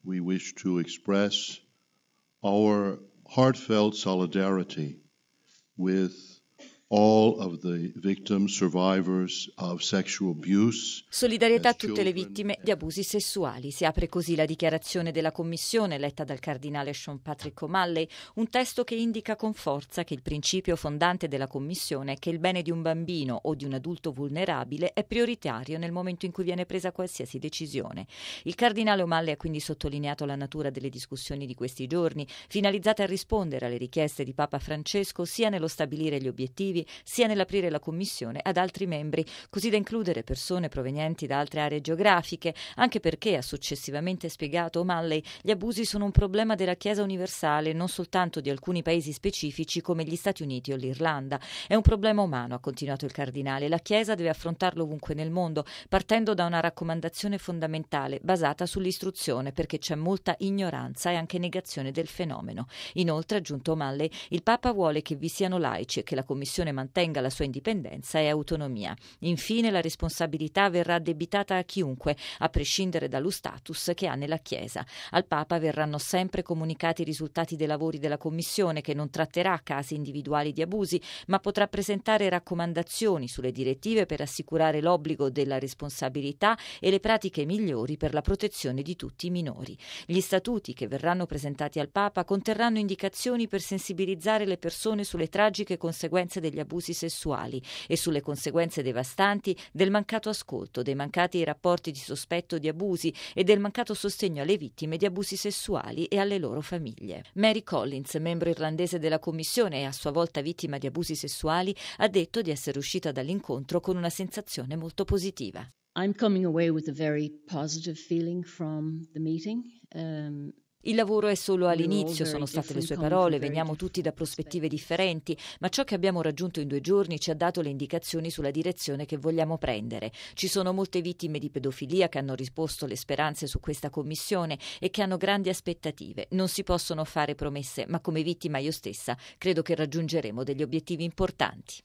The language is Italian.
we wish to express our heartfelt solidarity with all of the victims, survivors of sexual abuse. Solidarietà a tutte le vittime di abusi sessuali. Si apre così la dichiarazione della Commissione, letta dal cardinale Sean Patrick O'Malley, un testo che indica con forza che il principio fondante della Commissione è che il bene di un bambino o di un adulto vulnerabile è prioritario nel momento in cui viene presa qualsiasi decisione. Il cardinale O'Malley ha quindi sottolineato la natura delle discussioni di questi giorni, finalizzate a rispondere alle richieste di Papa Francesco sia nello stabilire gli obiettivi sia nell'aprire la Commissione ad altri membri, così da includere persone provenienti da altre aree geografiche, anche perché, ha successivamente spiegato O'Malley, gli abusi sono un problema della Chiesa universale, non soltanto di alcuni paesi specifici come gli Stati Uniti o l'Irlanda. È un problema umano, ha continuato il cardinale. La Chiesa deve affrontarlo ovunque nel mondo, partendo da una raccomandazione fondamentale basata sull'istruzione, perché c'è molta ignoranza e anche negazione del fenomeno. Inoltre, ha aggiunto O'Malley, il Papa vuole che vi siano laici e che la Commissione mantenga la sua indipendenza e autonomia. Infine, la responsabilità verrà addebitata a chiunque, a prescindere dallo status che ha nella Chiesa. Al Papa verranno sempre comunicati i risultati dei lavori della Commissione, che non tratterà casi individuali di abusi, ma potrà presentare raccomandazioni sulle direttive per assicurare l'obbligo della responsabilità e le pratiche migliori per la protezione di tutti i minori. Gli statuti che verranno presentati al Papa conterranno indicazioni per sensibilizzare le persone sulle tragiche conseguenze degli abusi sessuali e sulle conseguenze devastanti del mancato ascolto, dei mancati rapporti di sospetto di abusi e del mancato sostegno alle vittime di abusi sessuali e alle loro famiglie. Mary Collins, membro irlandese della Commissione e a sua volta vittima di abusi sessuali, ha detto di essere uscita dall'incontro con una sensazione molto positiva. I'm coming away with a very positive feeling from the meeting. Il lavoro è solo all'inizio, sono state le sue parole, veniamo tutti da prospettive differenti, ma ciò che abbiamo raggiunto in 2 giorni ci ha dato le indicazioni sulla direzione che vogliamo prendere. Ci sono molte vittime di pedofilia che hanno risposto le speranze su questa commissione e che hanno grandi aspettative. Non si possono fare promesse, ma come vittima io stessa credo che raggiungeremo degli obiettivi importanti.